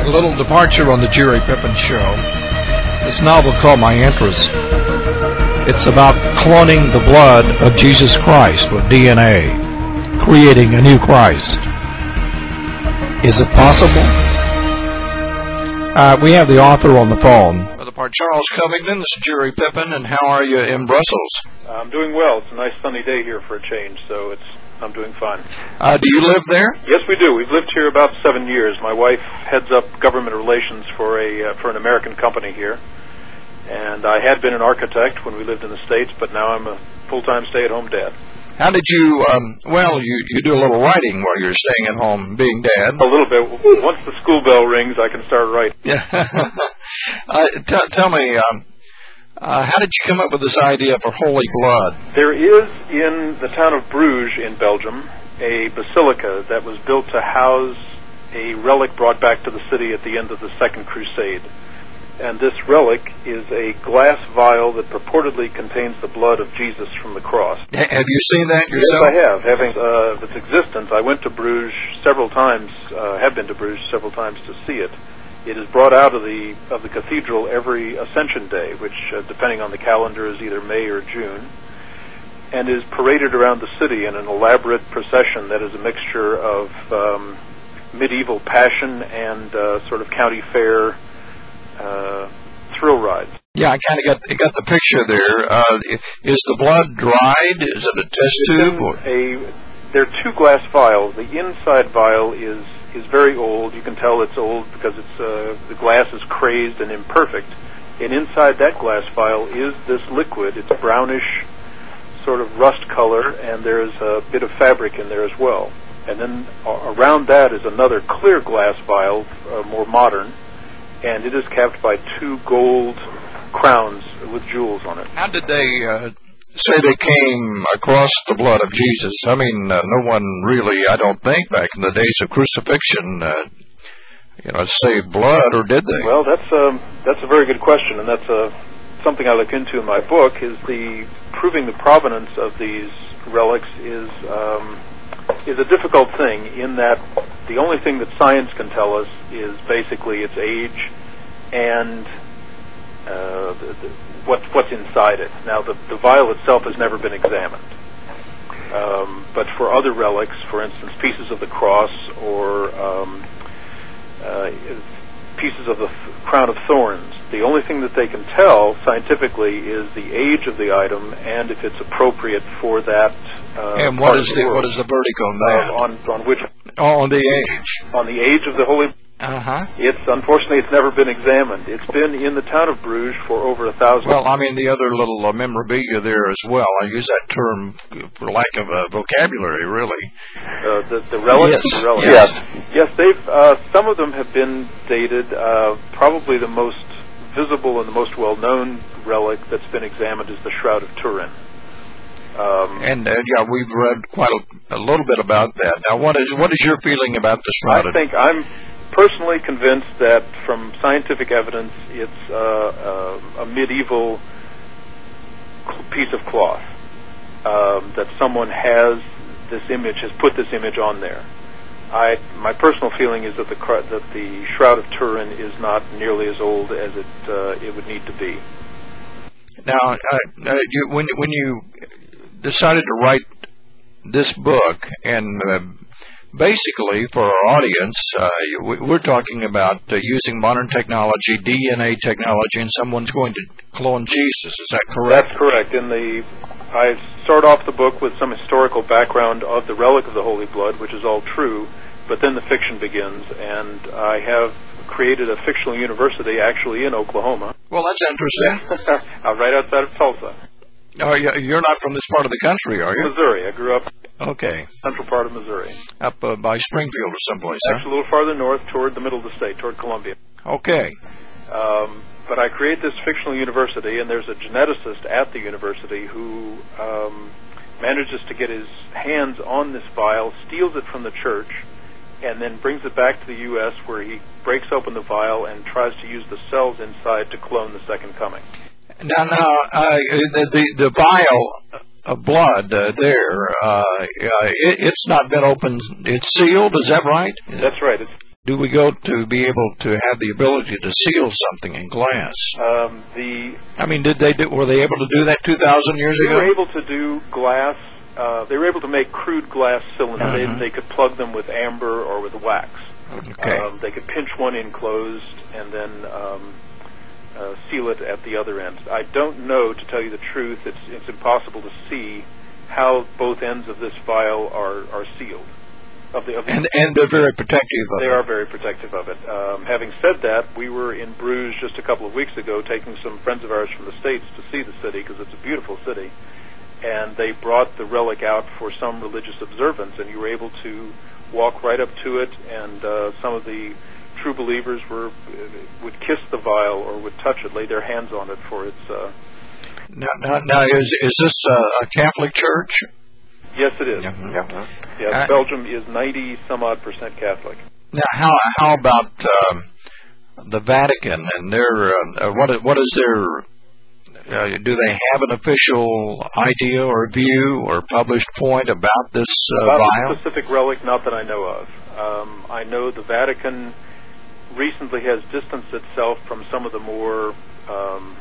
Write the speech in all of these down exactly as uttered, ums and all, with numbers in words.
A little departure on the Jerry Pippin Show. This novel called My Interest. It's about cloning the blood of Jesus Christ with D N A, creating a new Christ. Is it possible? Uh, we have the author on the phone. For the part, Charles Covington, this is Jerry Pippin, and how are you in Brussels? I'm doing well. It's a nice sunny day here for a change, so it's I'm doing fine. Uh, do you live there? Yes, we do. We've lived here about seven years. My wife heads up government relations for a uh, for an American company here, and I had been an architect when we lived in the States, but now I'm a full-time stay-at-home dad. How did you, um, well, you, you do a little writing while you're staying at home being dad. A little bit. Once the school bell rings, I can start writing. Yeah. uh, t- tell me, um, uh, how did you come up with this idea for Holy Blood? There is, in the town of Bruges in Belgium, a basilica that was built to house a relic brought back to the city at the end of the Second Crusade. And this relic is a glass vial that purportedly contains the blood of Jesus from the cross. H- have you seen that yourself? Yes, I have. Having uh, its existence, I went to Bruges several times, uh, have been to Bruges several times to see it. It is brought out of the of the cathedral every Ascension Day, which, uh, depending on the calendar, is either May or June, and is paraded around the city in an elaborate procession that is a mixture of um, medieval passion and uh, sort of county fair Uh, thrill rides. Yeah, I kind of got got the picture there. Uh, is the blood dried? Is it a test tube? Or? A, there are two glass vials. The inside vial is is very old. You can tell it's old because it's uh, the glass is crazed and imperfect. And inside that glass vial is this liquid. It's brownish, sort of rust color, and there's a bit of fabric in there as well. And then uh, around that is another clear glass vial, uh, more modern. And it is capped by two gold crowns with jewels on it. How did they uh, say they came across the blood of Jesus? I mean, uh, no one really, I don't think, back in the days of crucifixion, uh, you know, saved blood, or did they? Well, that's a, that's a very good question, and that's a, something I look into in my book, is the proving the provenance of these relics is um, is a difficult thing, in that the only thing that science can tell us is basically its age and uh, the, the, what, what's inside it. Now, the, the vial itself has never been examined. Um, but for other relics, for instance, pieces of the cross or um, uh, pieces of the th- crown of thorns, the only thing that they can tell scientifically is the age of the item and if it's appropriate for that. Uh, and what is the, the what is the verdict on that? Uh, on on which? Oh, on the age. On the age of the holy. Uh huh. It's unfortunately it's never been examined. It's been in the town of Bruges for over a thousand. Well, I mean the other little uh, memorabilia there as well. I use that term for lack of uh, vocabulary, really. Uh, the the relics. Yes. The relics. Yes. Yes. They've uh, some of them have been dated. Uh, probably the most visible and the most well-known relic that's been examined is the Shroud of Turin. Um, and uh, yeah, we've read quite a, a little bit about that. Now, what is what is your feeling about the Shroud? I think I'm personally convinced that from scientific evidence, it's uh, uh, a medieval piece of cloth um, that someone has this image, has put this image on there. I my personal feeling is that the that the Shroud of Turin is not nearly as old as it uh, it would need to be. Now, uh, uh, you, when when you decided to write this book, and uh, basically for our audience, uh, we're talking about uh, using modern technology, D N A technology, and someone's going to clone Jesus. Is that correct? That's correct. In the I start off the book with some historical background of the relic of the Holy Blood, which is all true, but then the fiction begins, and I have created a fictional university actually in Oklahoma. Well, that's interesting. Right outside of Tulsa. Oh, you're not from this part of the country, are you? Missouri. I grew up okay. central part of Missouri. Up uh, by Springfield or someplace, Actually, huh? a little farther north toward the middle of the state, toward Columbia. Okay. Um, but I create this fictional university, and there's a geneticist at the university who um, manages to get his hands on this vial, steals it from the church, and then brings it back to the U S where he breaks open the vial and tries to use the cells inside to clone the Second Coming. Now, now, uh, the, the the vial of blood uh, there, uh, uh, it, it's not been opened. It's sealed. Is that right? That's right. It's do we go to be able to have the ability to seal something in glass? Um, the I mean, did they do, were they able to do that two thousand years they ago? were able to do glass. Uh, they were able to make crude glass cylinders. Mm-hmm. They, they could plug them with amber or with wax. Okay. Um, they could pinch one in closed and then um, uh, seal it at the other end. I don't know, to tell you the truth. It's it's impossible to see how both ends of this vial are, are sealed. Of the, of the and and they're very protective of They it. are very protective of it. Um, having said that, we were in Bruges just a couple of weeks ago taking some friends of ours from the States to see the city because it's a beautiful city. And they brought the relic out for some religious observance, and you were able to walk right up to it, and uh, some of the true believers were would kiss the vial or would touch it, lay their hands on it for its... Uh, now, now, now, is, is this uh, a Catholic church? Yes, it is. Mm-hmm. Yeah. Yes, Uh, Belgium is ninety some odd percent Catholic. Now, how how about um, the Vatican and their uh, what is, what is their uh, do they have an official idea or view or published point about this uh, About vial? the specific relic, not that I know of. Um, I know the Vatican recently has distanced itself from some of the more um,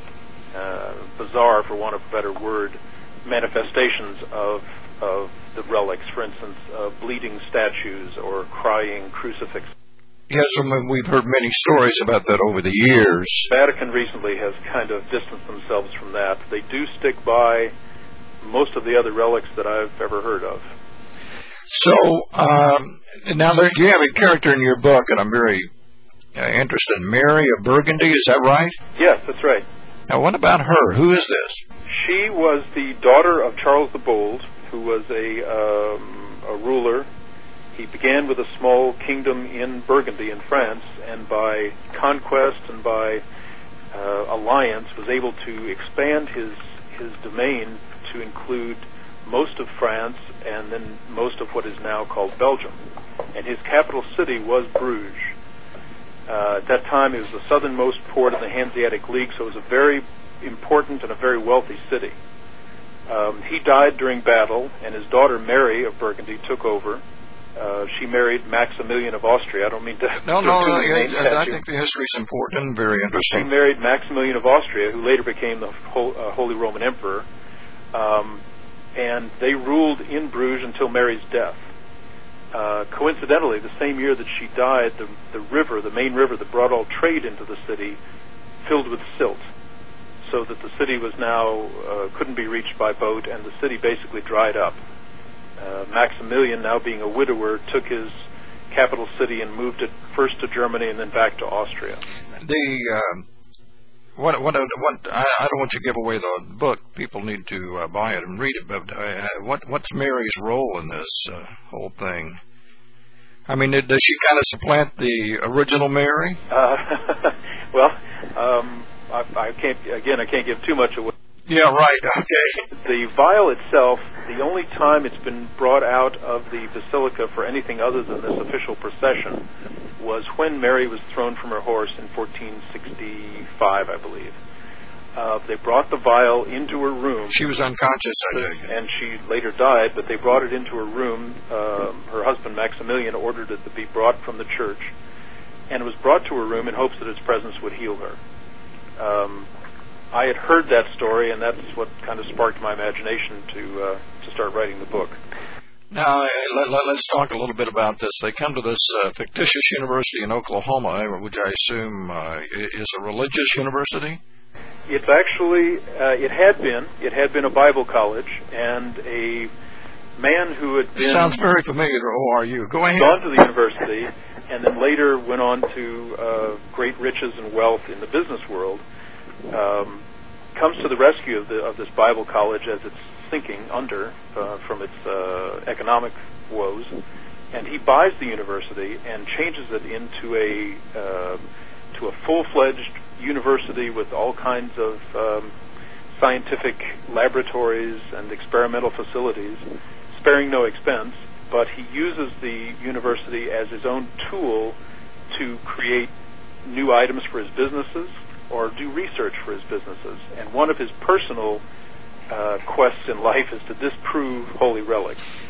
uh, bizarre, for want of a better word, manifestations of of the relics. For instance, uh, bleeding statues or crying crucifixes. Yes, I mean, we've heard many stories about that over the years. Vatican recently has kind of distanced themselves from that. They do stick by most of the other relics that I've ever heard of. So, um, now there, you have a character in your book, and I'm very uh, interested in Mary of Burgundy, is that right? Yes, that's right. Now, what about her? Who is this? She was the daughter of Charles the Bold, who was a, um, a ruler. He began with a small kingdom in Burgundy in France, and by conquest and by uh, alliance was able to expand his his domain to include most of France and then most of what is now called Belgium. And his capital city was Bruges. Uh, at that time, it was the southernmost port in the Hanseatic League, so it was a very important and a very wealthy city. Um, he died during battle, and his daughter Mary of Burgundy took over. Uh, she married Maximilian of Austria. I don't mean to... No, to no, to no the name I, I statue. think the history is important and very She interesting. married Maximilian of Austria, who later became the Hol- uh, Holy Roman Emperor. Um, and they ruled in Bruges until Mary's death. Uh, coincidentally, the same year that she died, the, the river, the main river that brought all trade into the city, filled with silt, so that the city was now uh, couldn't be reached by boat, and the city basically dried up. Uh, Maximilian, now being a widower, took his capital city and moved it first to Germany and then back to Austria. The uh, what what what I, I don't want you to give away the book. People need to uh, buy it and read it. But uh, what what's Mary's role in this uh, whole thing? I mean, does she kind of supplant the original Mary? Uh, well, um, I, I can't. Again, I can't give too much away. Yeah, right. Okay. The vial itself, the only time it's been brought out of the basilica for anything other than this official procession was when Mary was thrown from her horse in fourteen sixty-five, I believe. Uh, they brought the vial into her room. She was unconscious, I think. And she later died, but they brought it into her room. Uh, her husband, Maximilian, ordered it to be brought from the church. And it was brought to her room in hopes that its presence would heal her. Um, I had heard that story, and that's what kind of sparked my imagination to uh, to start writing the book. Now, let, let, let's talk a little bit about this. They come to this uh, fictitious university in Oklahoma, which I assume uh, is a religious university? It's actually, uh, it had been, it had been a Bible college, and a man who had been... Sounds very familiar to O R U. Go ahead. Gone to the university, and then later went on to uh, great riches and wealth in the business world, um, comes to the rescue of, the, of this Bible college as it's sinking under uh, from its uh, economic woes, and he buys the university and changes it into a uh, to a full-fledged university with all kinds of um, scientific laboratories and experimental facilities, sparing no expense. But he uses the university as his own tool to create new items for his businesses or do research for his businesses. And one of his personal uh, quests in life is to disprove holy relics.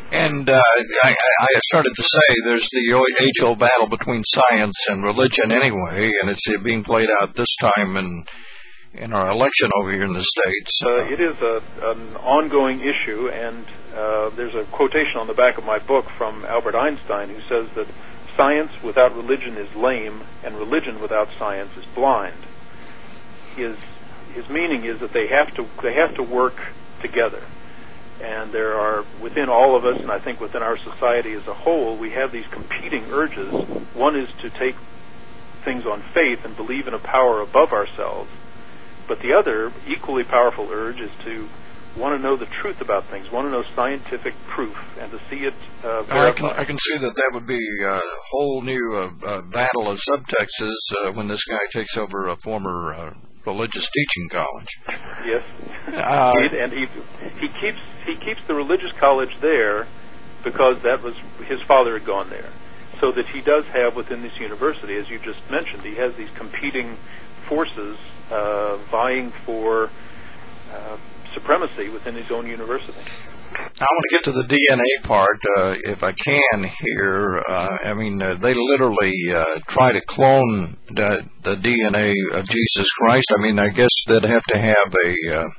And uh, I, I started to say there's the age-old battle between science and religion anyway, and it's being played out this time in in our election over here in the States. Uh, it is a, an ongoing issue, and uh, there's a quotation on the back of my book from Albert Einstein who says that science without religion is lame, and religion without science is blind. His his meaning is that they have to they have to work together. And there are, within all of us, and I think within our society as a whole, we have these competing urges. One is to take things on faith and believe in a power above ourselves. But the other, equally powerful urge is to want to know the truth about things, want to know scientific proof, and to see it uh, verified. I can, I can see that that would be a whole new uh, uh, battle of subtexts uh, when this guy takes over a former uh, religious teaching college. Yes, uh, and he he keeps he keeps the religious college there because that was his father had gone there, so that he does have within this university, as you just mentioned, he has these competing forces uh, vying for uh, supremacy within his own university. I want to get to the D N A part, uh, if I can here. Uh, I mean, uh, they literally uh, try to clone the, the D N A of Jesus Christ. I mean, I guess they'd have to have a, uh,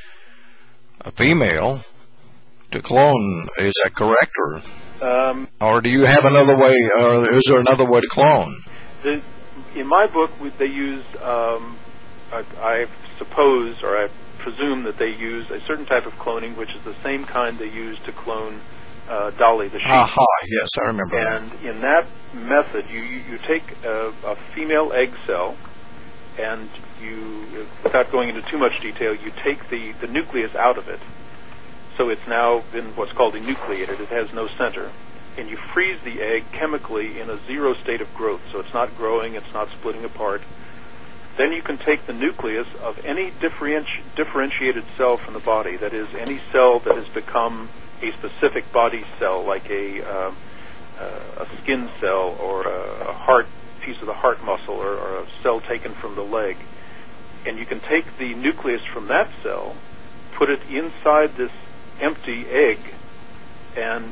a female to clone. Is that correct? Or, um, or do you have another way, or is there another way to clone? The, in my book, they use, um, I, I suppose, or I presume that they use a certain type of cloning, which is the same kind they use to clone uh, Dolly the sheep. Aha, yes, I remember and that. And in that method, you, you, you take a, a female egg cell, and you, without going into too much detail, you take the, the nucleus out of it. So it's now been what's called enucleated. It has no center. And you freeze the egg chemically in a zero state of growth. So it's not growing, it's not splitting apart. Then you can take the nucleus of any differenti- differentiated cell from the body, that is, any cell that has become a specific body cell, like a, uh, uh, a skin cell or a, a heart piece of the heart muscle, or, or a cell taken from the leg. And you can take the nucleus from that cell, put it inside this empty egg, and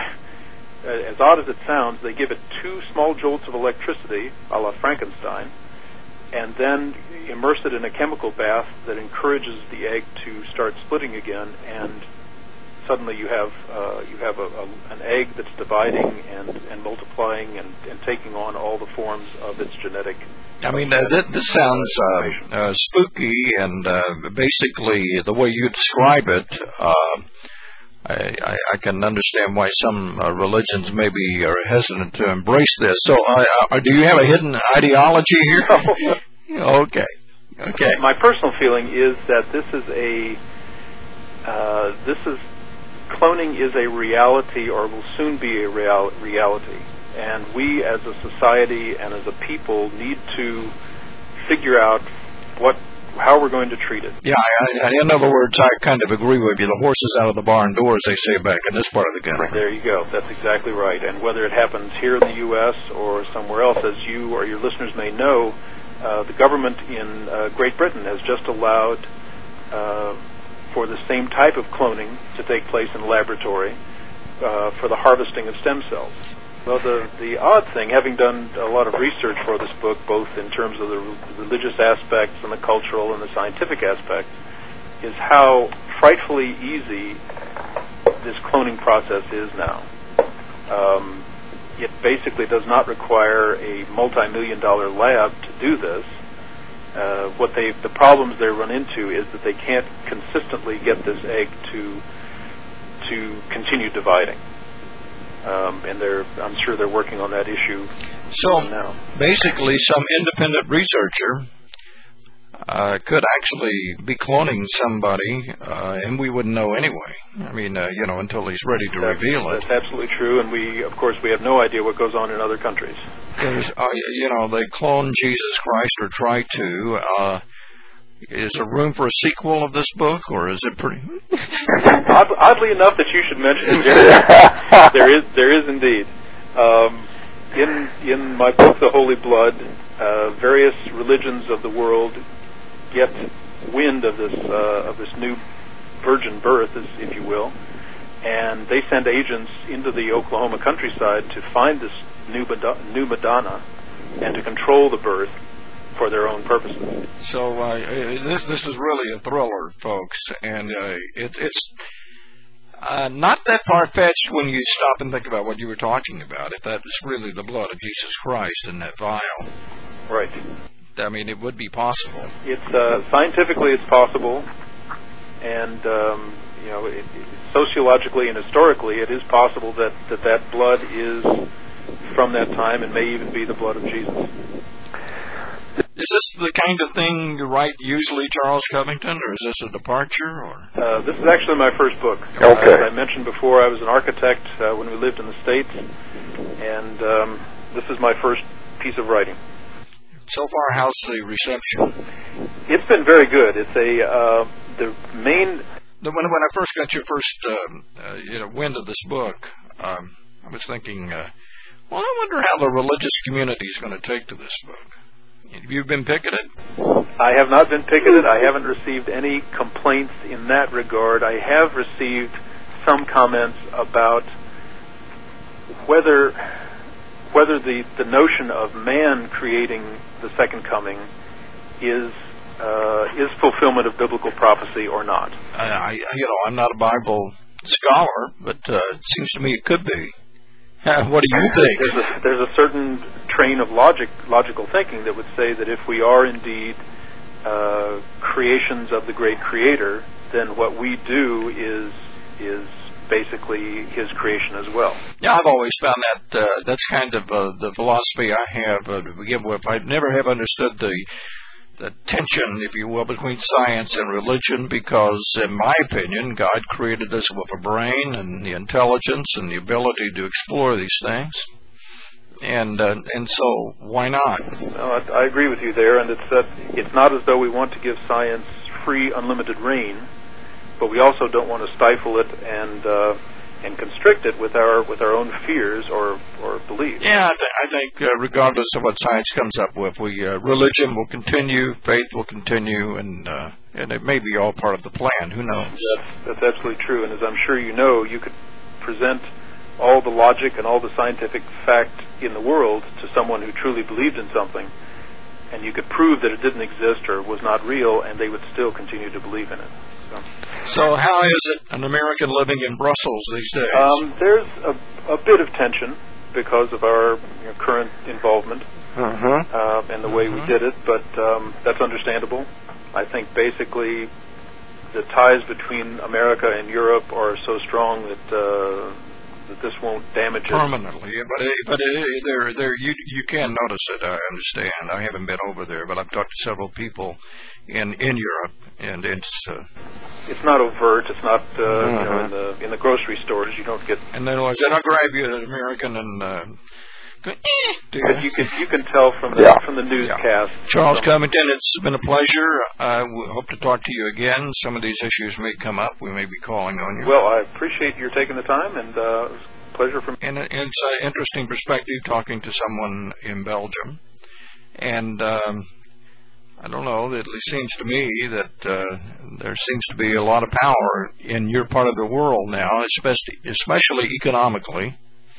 as odd as it sounds, they give it two small jolts of electricity, a la Frankenstein, and then immerse it in a chemical bath that encourages the egg to start splitting again, and suddenly you have uh, you have a, a, an egg that's dividing and, and multiplying and, and taking on all the forms of its genetic. I mean, uh, th- this sounds uh, uh, spooky, and uh, basically the way you describe it, uh, I, I, I can understand why some uh, religions maybe are hesitant to embrace this. So, uh, uh, do you have a hidden ideology here? Okay. Okay. My personal feeling is that this is a uh, this is cloning is a reality, or will soon be a real, reality, and we as a society and as a people need to figure out what. how we're going to treat it. Yeah, I, I, in other words, I kind of agree with you. The horse is out of the barn door, as they say back in this part of the country. There you go. That's exactly right. And whether it happens here in the U S or somewhere else, as you or your listeners may know, uh, the government in uh, Great Britain has just allowed uh, for the same type of cloning to take place in a laboratory uh, for the harvesting of stem cells. Well, the, the odd thing, having done a lot of research for this book, both in terms of the religious aspects and the cultural and the scientific aspects, is how frightfully easy this cloning process is now. Um, it basically does not require a multi-million dollar lab to do this. Uh, what they, the problems they run into is that they can't consistently get this egg to to continue dividing. Um, and they're, I'm sure they're working on that issue so now. Basically, some independent researcher uh, could actually be cloning somebody, uh, and we wouldn't know anyway. I mean, uh, you know, until he's ready to that's, reveal it. That's absolutely true, and we, of course, we have no idea what goes on in other countries. There's, uh, you know, they clone Jesus Christ, or try to. Uh, Is there room for a sequel of this book, or is it pretty? Odd, oddly enough, that you should mention it, Jerry, there is there is indeed. Um, in in my book, The Holy Blood, uh, various religions of the world get wind of this uh, of this new virgin birth, as, if you will, and they send agents into the Oklahoma countryside to find this new Madonna, new Madonna and to control the birth for their own purposes. So uh, this this is really a thriller, folks, and uh, it, it's uh, not that far-fetched when you stop and think about what you were talking about, if that was really the blood of Jesus Christ in that vial. Right. I mean, it would be possible. It's uh, scientifically it's possible, and um, you know, it, it, sociologically and historically, it is possible that, that that blood is from that time and may even be the blood of Jesus. Is this the kind of thing you write usually, Charles Covington, or is this a departure? Or uh, this is actually my first book. Okay. As I mentioned before, I was an architect uh, when we lived in the States, and um, this is my first piece of writing. So far, how's the reception? It's been very good. It's a uh, the main. When when I first got your first um, uh, you know wind of this book, um, I was thinking, uh, well, I wonder how the religious community is going to take to this book. Have you been picketed? I have not been picketed. I haven't received any complaints in that regard. I have received some comments about whether whether the, the notion of man creating the second coming is uh, is fulfillment of biblical prophecy or not. I, I you know I'm not a Bible scholar, but uh, it seems to me it could be. What do you think? There's a, there's a certain train of logic, logical thinking that would say that if we are indeed uh, creations of the great Creator, then what we do is is basically His creation as well. Yeah, I've always found that uh, that's kind of uh, the philosophy I have uh, to begin with. I never have understood the the tension, if you will, between science and religion, because, in my opinion, God created us with a brain and the intelligence and the ability to explore these things. And uh, and so, why not? No, I, I agree with you there, and it's that it's not as though we want to give science free, unlimited reign, but we also don't want to stifle it and uh, and constrict it with our with our own fears or or beliefs. Yeah, I, th- I think uh, regardless of what science comes up with, we uh, religion will continue, faith will continue, and uh, and it may be all part of the plan. Who knows? That's, that's absolutely true, and as I'm sure you know, you could present all the logic and all the scientific fact in the world to someone who truly believed in something, and you could prove that it didn't exist or was not real, and they would still continue to believe in it. So, so how is it an American living in Brussels these days? Um, there's a, a bit of tension because of our you know, current involvement Uh-huh. uh, and the way Mhm. we did it, but um, that's understandable. I think basically the ties between America and Europe are so strong that uh, that this won't damage it. Permanently, but it, but it, there, there, you you can notice it. I understand. I haven't been over there, but I've talked to several people in in Europe, and it's. Uh, It's not overt. It's not uh, Uh-huh. you know in the in the grocery stores. You don't get. and then I said, I'll grab you an American and. Uh, go, eh, do But you can you can tell from the Yeah. from the newscast. Charles from- Covington, it's been a pleasure. I we hope to talk to you again. Some of these issues may come up. We may be calling on you. Well, I appreciate your taking the time, and uh, it was a pleasure for me. And it- it's an interesting perspective talking to someone in Belgium. And um, I don't know, it seems to me that uh, there seems to be a lot of power in your part of the world now, especially, especially economically.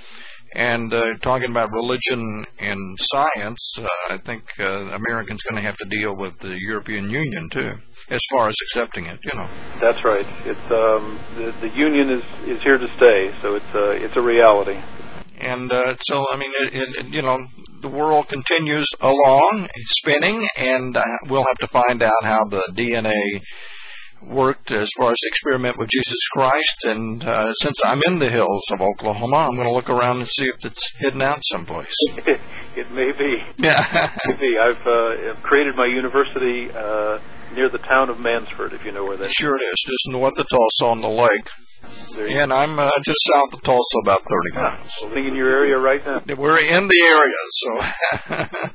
And uh, talking about religion and science, uh, I think uh, Americans going to have to deal with the European Union, too, as far as accepting it, you know. That's right. It's um, the the union is, is here to stay, so it's a it's a reality. And uh, so, I mean, it, it, you know, the world continues along, spinning, and uh, we'll have to find out how the D N A worked as far as the experiment with Jesus Christ. And uh, since I'm in the hills of Oklahoma, I'm going to look around and see if it's hidden out someplace. It may be. Yeah. It may be. I've uh, created my university uh, near the town of Mansford, if you know where that is. Sure it is, just north of Tulsa on the lake. There you And I'm uh, just south of Tulsa, about thirty miles. go. Living in your area right now. We're in the area, so...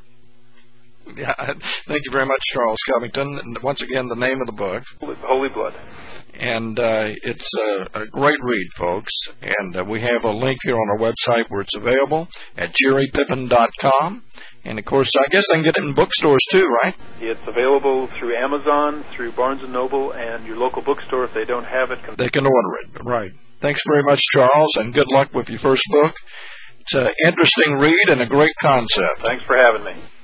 Yeah, thank you very much, Charles Covington. And once again, the name of the book. Holy Blood. And uh, it's a, a great read, folks. And uh, we have a link here on our website where it's available at jerry pippin dot com. And, of course, I guess I can get it in bookstores, too, right? It's available through Amazon, through Barnes and Noble, and your local bookstore if they don't have it. They can order it, right. Thanks very much, Charles, and good luck with your first book. It's an interesting read and a great concept. Thanks for having me.